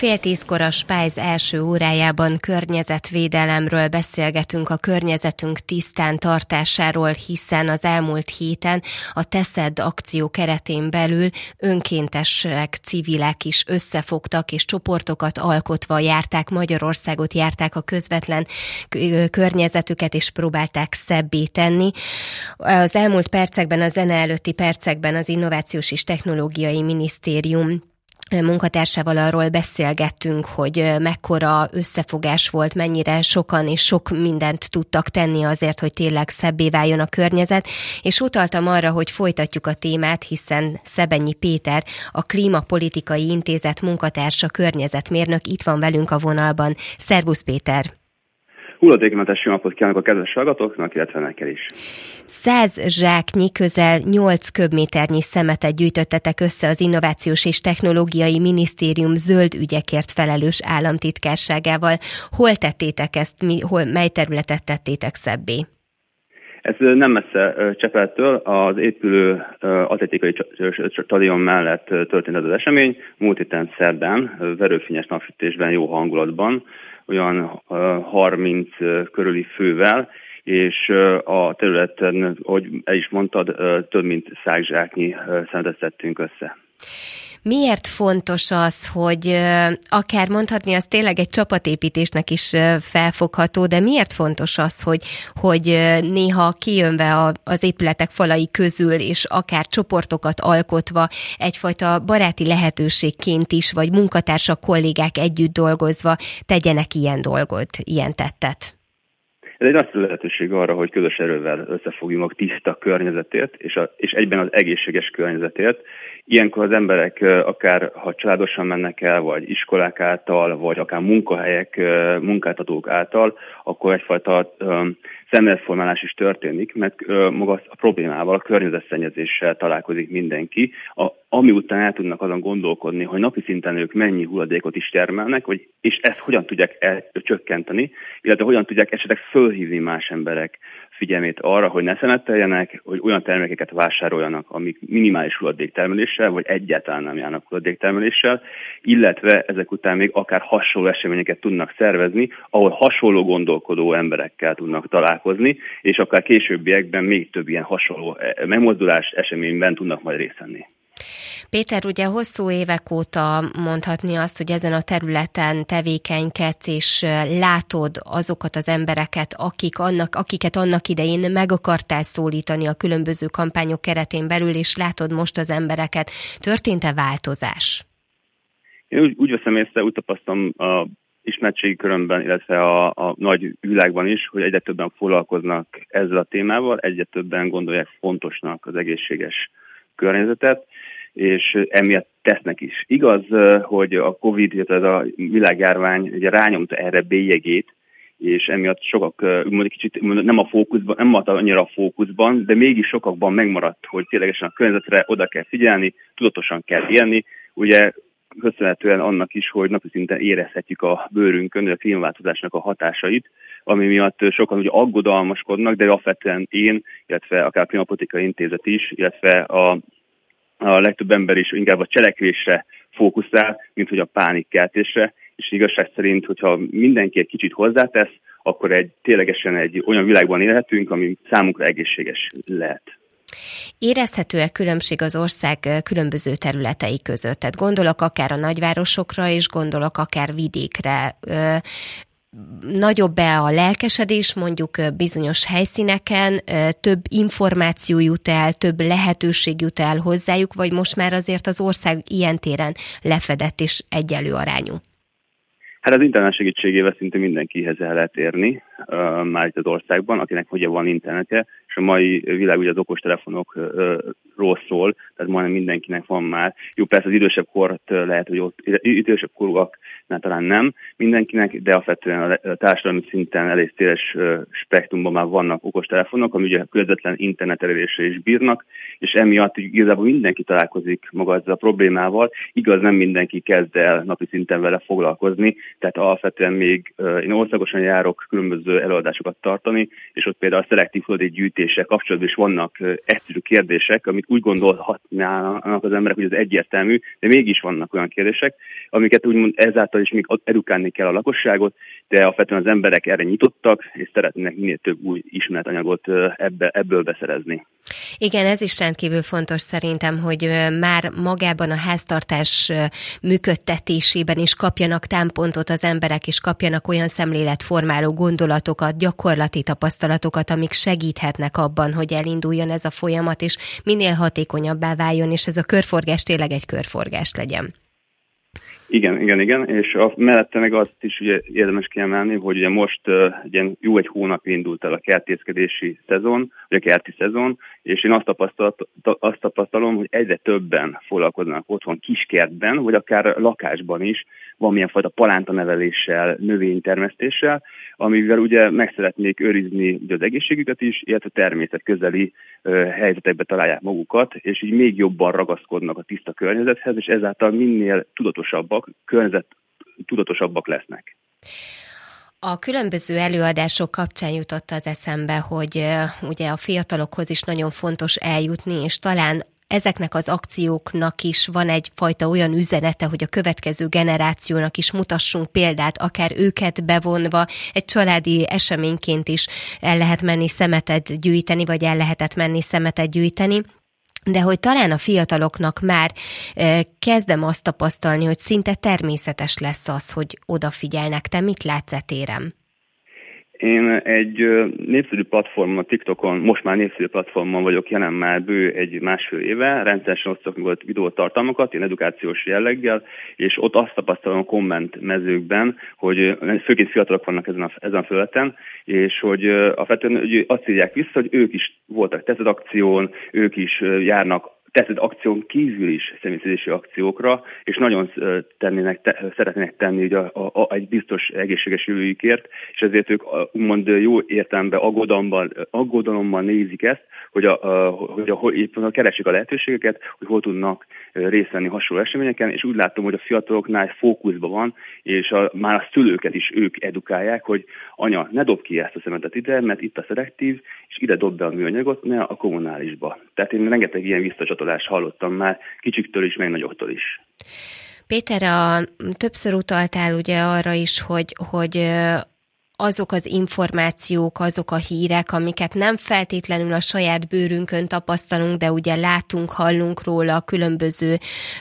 9:30 a Spice első órájában környezetvédelemről beszélgetünk, a környezetünk tisztán tartásáról, hiszen az elmúlt héten a Teszed akció keretén belül önkéntesek, civilek is összefogtak, és csoportokat alkotva járták Magyarországot, járták a közvetlen környezetüket, és próbálták szebbé tenni. Az elmúlt percekben, a zene előtti percekben az Innovációs és Technológiai Minisztérium munkatársával arról beszélgettünk, hogy mekkora összefogás volt, mennyire sokan és sok mindent tudtak tenni azért, hogy tényleg szebbé váljon a környezet, és utaltam arra, hogy folytatjuk a témát, hiszen Szebenyi Péter, a Klímapolitikai Intézet munkatársa, környezetmérnök itt van velünk a vonalban. Szervusz Péter! Hulladékmentes jó napot kívánok a kedves hallgatóknak, illetve neked is. 100 zsáknyi, közel 8 köbméternyi szemetet gyűjtöttetek össze az Innovációs és Technológiai Minisztérium zöld ügyekért felelős államtitkárságával. Hol tettétek ezt, mely területet tettétek szebbé? Ez nem messze Csepeltől, az épülő atlétikai stadion mellett történt ez az esemény. Múlt héten szerdán, verőfényes napsütésben, jó hangulatban, olyan 30 körüli fővel, és a területen, ahogy el is mondtad, több mint 100 zsáknyi szemetet szedtünk össze. Miért fontos az, hogy akár mondhatni, az tényleg egy csapatépítésnek is felfogható, de miért fontos az, hogy néha kijönve az épületek falai közül, és akár csoportokat alkotva, egyfajta baráti lehetőségként is, vagy munkatársak, kollégák együtt dolgozva tegyenek ilyen dolgot, ilyen tettet? Ez egy nagyszerű lehetőség arra, hogy közös erővel összefogjunk a tiszta környezetért, és egyben az egészséges környezetért. Ilyenkor az emberek akár ha családosan mennek el, vagy iskolák által, vagy akár munkahelyek, munkáltatók által, akkor egyfajta szemléletformálás is történik, mert maga a problémával, a környezetszennyezéssel találkozik mindenki, ami után el tudnak azon gondolkodni, hogy napi szinten ők mennyi hulladékot is termelnek, és ezt hogyan tudják csökkenteni, illetve hogyan tudják esetleg fölhívni más emberek figyelmét arra, hogy ne szemeteljenek, hogy olyan termékeket vásároljanak, amik minimális hulladéktermeléssel, vagy egyáltalán nem járnak hulladéktermeléssel, illetve ezek után még akár hasonló eseményeket tudnak szervezni, ahol hasonló gondolkodó emberekkel tudnak találkozni, és akár későbbiekben még több ilyen hasonló megmozdulás eseményben tudnak majd részt venni. Péter, ugye hosszú évek óta mondhatni azt, hogy ezen a területen tevékenykedsz, és látod azokat az embereket, akiket annak idején meg akartál szólítani a különböző kampányok keretén belül, és látod most az embereket. Történt-e változás? Én úgy veszem észre, úgy tapasztalom a ismertségi körömben, illetve a nagy világban is, hogy egyre többen foglalkoznak ezzel a témával, egyre többen gondolják fontosnak az egészséges környezetet, és emiatt tesznek is. Igaz, hogy a Covid, illetve ez a világjárvány ugye rányomta erre bélyegét, és emiatt sokak kicsit nem a fókuszban, nem maradt annyira a fókuszban, de mégis sokakban megmaradt, hogy ténylegesen a környezetre oda kell figyelni, tudatosan kell élni. Ugye köszönhetően annak is, hogy napi szinten érezhetjük a bőrünkön a klímaváltozásnak a hatásait, ami miatt sokan ugye aggodalmaskodnak, de alapvetően én, illetve akár a Klímapolitikai Intézet is, illetve a legtöbb ember is inkább a cselekvésre fókuszál, mint hogy a pánikkeltésre, és igazság szerint, hogyha mindenki egy kicsit hozzátesz, akkor ténylegesen egy olyan világban élhetünk, ami számunkra egészséges lehet. Érezhető-e különbség az ország különböző területei között? Tehát gondolok akár a nagyvárosokra, és gondolok akár vidékre. Nagyobb-e a lelkesedés mondjuk bizonyos helyszíneken, több információ jut el, több lehetőség jut el hozzájuk, vagy most már azért az ország ilyen téren lefedett és egyenlő arányú? Hát az internet segítségével szinte mindenkihez el lehet érni, már itt az országban, akinek ugye van internetje, és a mai világ ugye az okostelefonokról szól, tehát majdnem mindenkinek van már. Jó, persze az idősebb kort lehet, hogy ott idősebb korúaknál talán nem mindenkinek, de alapvetően a társadalmi szinten elég széles spektrumban már vannak okostelefonok, ami ugye közvetlen internet elérésre is bírnak, és emiatt igazából mindenki találkozik maga ezzel a problémával. Igaz, nem mindenki kezd el napi szinten vele foglalkozni, tehát alapvetően még én országosan járok különböző különböző előadásokat tartani, és ott például a szelektív hulladékgyűjtéssel kapcsolatban is vannak egyszerű kérdések, amit úgy gondolhatnának az emberek, hogy ez egyértelmű, de mégis vannak olyan kérdések, amiket úgymond ezáltal is még edukálni kell a lakosságot, de alapvetően az emberek erre nyitottak, és szeretnének minél több új ismeretanyagot ebből beszerezni. Igen, ez is rendkívül fontos szerintem, hogy már magában a háztartás működtetésében is kapjanak támpontot az emberek, és kapjanak olyan szemléletformáló gondolatokat, gyakorlati tapasztalatokat, amik segíthetnek abban, hogy elinduljon ez a folyamat, és minél hatékonyabbá váljon, és ez a körforgás tényleg egy körforgás legyen. Igen, és mellette meg azt is ugye érdemes kiemelni, hogy ugye most ugye jó egy hónap indult el a kertészkedési szezon, vagy a kerti szezon, és én azt tapasztalom, hogy egyre többen foglalkoznak otthon kiskertben, vagy akár lakásban is, valamilyen fajta palántaneveléssel, növénytermesztéssel, amivel ugye meg szeretnék őrizni ugye az egészségüket is, illetve természetközeli helyzetekbe találják magukat, és így még jobban ragaszkodnak a tiszta környezethez, és ezáltal minél tudatosabbak lesznek. A különböző előadások kapcsán jutott az eszembe, hogy ugye a fiatalokhoz is nagyon fontos eljutni, és talán ezeknek az akcióknak is van egyfajta olyan üzenete, hogy a következő generációnak is mutassunk példát, akár őket bevonva, egy családi eseményként is el lehet menni szemetet gyűjteni, vagy el lehetett menni szemetet gyűjteni. De hogy talán a fiataloknak már kezdem azt tapasztalni, hogy szinte természetes lesz az, hogy odafigyelnek. Te mit látsz e téren? Én egy népszerű platformon, a TikTokon, most már népszerű platformon vagyok jelen már bő egy másfél éve, rendszeresen osztok volt videótartalmakat, én edukációs jelleggel, és ott azt tapasztalom a komment mezőkben, hogy főként fiatalok vannak ezen a felületen, és hogy alapvetően azt írják vissza, hogy ők is voltak teszed akción, ők is járnak teszed akción kívül is személyszedési akciókra, és nagyon szeretnének tenni ugye egy biztos egészséges jövőjükért, és ezért ők úgymond jó értelemben aggodalommal nézik ezt, hogy éppen keresik a lehetőségeket, hogy hol tudnak részt venni hasonló eseményeken, és úgy látom, hogy a fiataloknál fókuszban van, és már a szülőket is ők edukálják, hogy anya, ne dob ki ezt a szemetet ide, mert itt a szelektív, és ide dob be a műanyagot, ne a kommunálisba. Tehát én rengeteg ilyen visszacsatolást hallottam már kicsiktől is, meg nagyoktól is. Péter, többször utaltál ugye arra is, hogy azok az információk, azok a hírek, amiket nem feltétlenül a saját bőrünkön tapasztalunk, de ugye látunk, hallunk róla különböző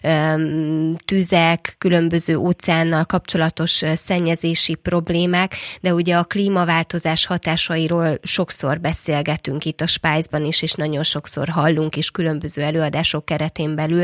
tüzek, különböző óceánnal kapcsolatos szennyezési problémák, de ugye a klímaváltozás hatásairól sokszor beszélgetünk itt a Spice-ban is, és nagyon sokszor hallunk is különböző előadások keretén belül.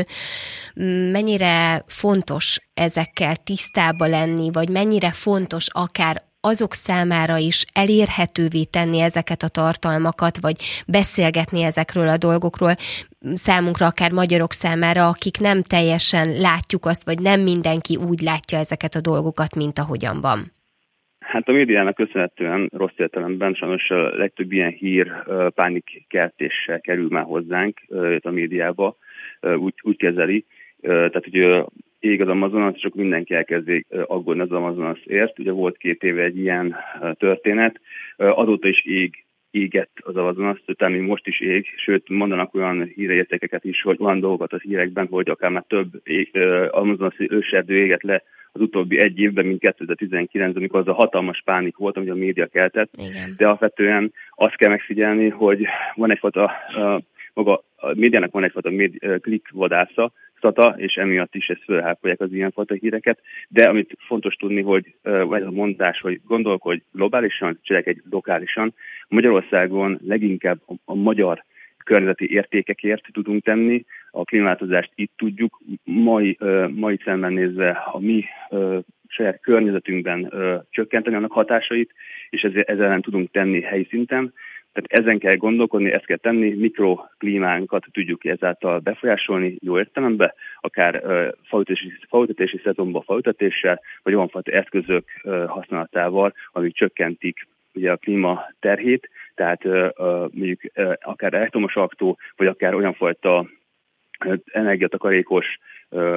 Mennyire fontos ezekkel tisztában lenni, vagy mennyire fontos akár azok számára is elérhetővé tenni ezeket a tartalmakat, vagy beszélgetni ezekről a dolgokról, számunkra, akár magyarok számára, akik nem teljesen látjuk azt, vagy nem mindenki úgy látja ezeket a dolgokat, mint ahogyan van. Hát a médiának köszönhetően rossz értelemben sajnos a legtöbb ilyen hír pánikkeltéssel kerül már hozzánk a médiába, úgy kezeli. Tehát, hogy ég az Amazonas, és akkor mindenki elkezdi aggódni az Amazonasért. Ugye volt 2 éve egy ilyen történet, azóta is égett az Amazonas, tehát még most is ég, sőt mondanak olyan hírértékeket is, hogy van dolgokat az hírekben, hogy akár már több amazonasi őserdő égett le az utóbbi 1 évben, mint 2019, amikor az a hatalmas pánik volt, amit a média keltett. Igen. De alapvetően azt kell megfigyelni, hogy van egyfajta, maga a médiának van egyfajta klikkvadásza, és emiatt is ezt fölhápolják az ilyenfajta híreket, de amit fontos tudni, hogy vagy a mondás, hogy gondolkodj globálisan, cselekedj lokálisan. Magyarországon leginkább a magyar környezeti értékekért tudunk tenni, a klímaváltozást itt tudjuk, mai szemben nézve a mi saját környezetünkben csökkenteni annak hatásait, és ezzel ellen tudunk tenni helyi szinten. Tehát ezen kell gondolkodni, ezt kell tenni, mikroklímánkat tudjuk ezáltal befolyásolni jó értelemben, akár faültetési szezonban faültetéssel, vagy olyan fajta eszközök használatával, amik csökkentik ugye a klíma terhét, tehát mondjuk akár elektromos autó, vagy akár olyan fajta energiatakarékos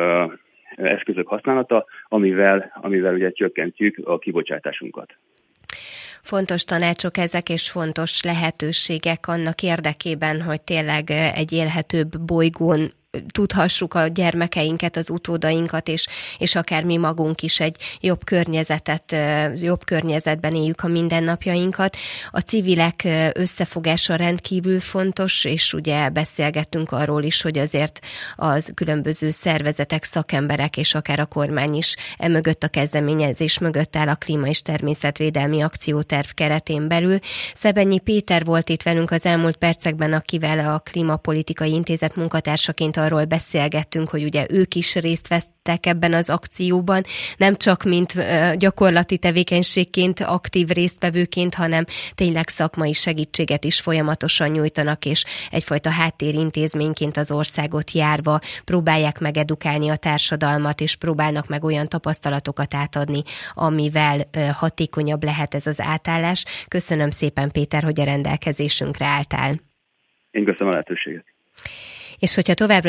eszközök használata, amivel ugye csökkentjük a kibocsátásunkat. Fontos tanácsok ezek, és fontos lehetőségek annak érdekében, hogy tényleg egy élhetőbb bolygón tudhassuk a gyermekeinket, az utódainkat, és akár mi magunk is egy jobb környezetben éljük a mindennapjainkat. A civilek összefogása rendkívül fontos, és ugye beszélgettünk arról is, hogy azért az különböző szervezetek, szakemberek, és akár a kormány is emögött, a kezdeményezés mögött áll a Klíma- és Természetvédelmi Akcióterv keretén belül. Szebenyi Péter volt itt velünk az elmúlt percekben, akivel a Klímapolitikai Intézet munkatársaként arról beszélgettünk, hogy ugye ők is részt vettek ebben az akcióban, nem csak mint gyakorlati tevékenységként, aktív résztvevőként, hanem tényleg szakmai segítséget is folyamatosan nyújtanak, és egyfajta háttérintézményként az országot járva próbálják meg edukálni a társadalmat, és próbálnak meg olyan tapasztalatokat átadni, amivel hatékonyabb lehet ez az átállás. Köszönöm szépen, Péter, hogy a rendelkezésünkre álltál. Én köszönöm a lehetőséget. És hogyha továbbra